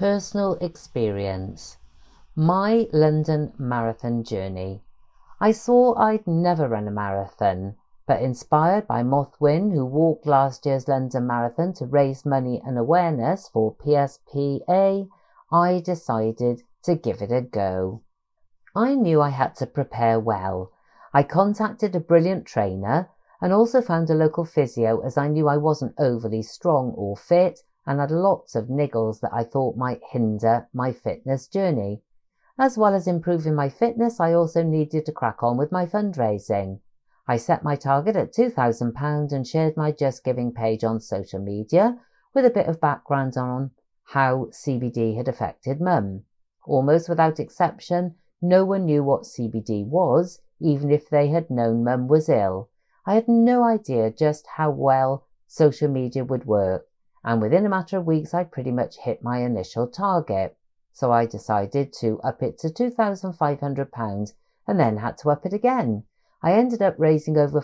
Personal experience. My London Marathon journey. I swore I'd never run a marathon, but inspired by Mothwin, who walked last year's London Marathon to raise money and awareness for PSPA, I decided to give it a go. I knew I had to prepare well. I contacted a brilliant trainer and also found a local physio, as I knew I wasn't overly strong or fit and had lots of niggles that I thought might hinder my fitness journey. As well as improving my fitness, I also needed to crack on with my fundraising. I set my target at £2,000 and shared my Just Giving page on social media with a bit of background on how CBD had affected Mum. Almost without exception, no one knew what CBD was, even if they had known Mum was ill. I had no idea just how well social media would work, and within a matter of weeks I'd pretty much hit my initial target. So I decided to up it to £2,500 and then had to up it again. I ended up raising over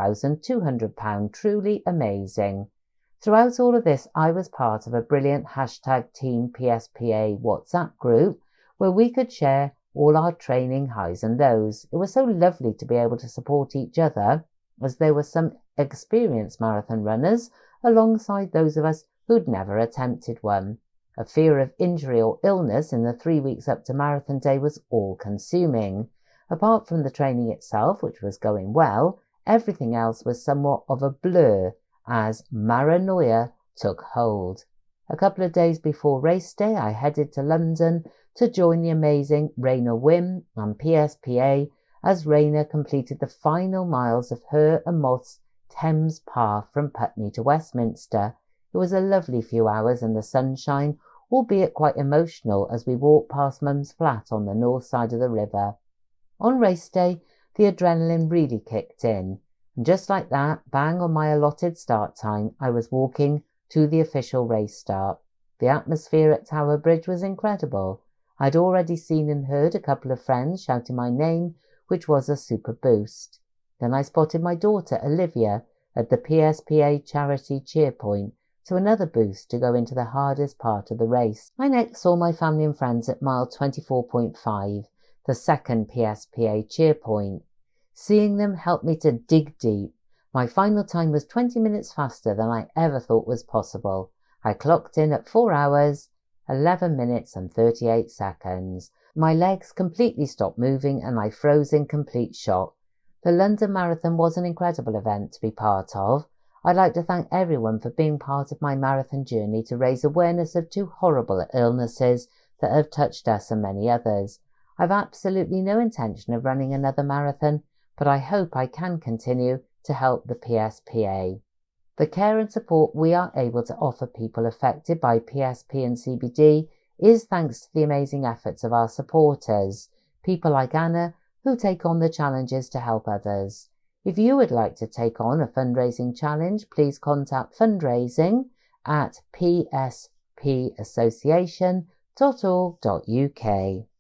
£4,200, truly amazing. Throughout all of this, I was part of a brilliant #Team PSPA WhatsApp group where we could share all our training highs and lows. It was so lovely to be able to support each other, as there were some experienced marathon runners alongside those of us who'd never attempted one. A fear of injury or illness in the 3 weeks up to marathon day was all-consuming. Apart from the training itself, which was going well, everything else was somewhat of a blur as paranoia took hold. A couple of days before race day, I headed to London to join the amazing Raina Wim and PSPA as Raina completed the final miles of her and Moth's Thames Path from Putney to Westminster. It was a lovely few hours in the sunshine, albeit quite emotional as we walked past Mum's flat on the north side of the river. On race day, the adrenaline really kicked in, and just like that, bang on my allotted start time, I was walking to the official race start. The atmosphere at Tower Bridge was incredible. I'd already seen and heard a couple of friends shouting my name, which was a super boost. Then I spotted my daughter Olivia at the PSPA charity cheerpoint, so another boost to go into the hardest part of the race. I next saw my family and friends at mile 24.5, the second PSPA cheerpoint. Seeing them helped me to dig deep. My final time was 20 minutes faster than I ever thought was possible. I clocked in at 4 hours, 11 minutes and 38 seconds. My legs completely stopped moving and I froze in complete shock. The London Marathon was an incredible event to be part of. I'd like to thank everyone for being part of my marathon journey to raise awareness of two horrible illnesses that have touched us and many others. I've absolutely no intention of running another marathon, but I hope I can continue to help the PSPA. The care and support we are able to offer people affected by PSP and CBD is thanks to the amazing efforts of our supporters, people like Anna, who take on the challenges to help others. If you would like to take on a fundraising challenge, please contact fundraising@pspassociation.org.uk.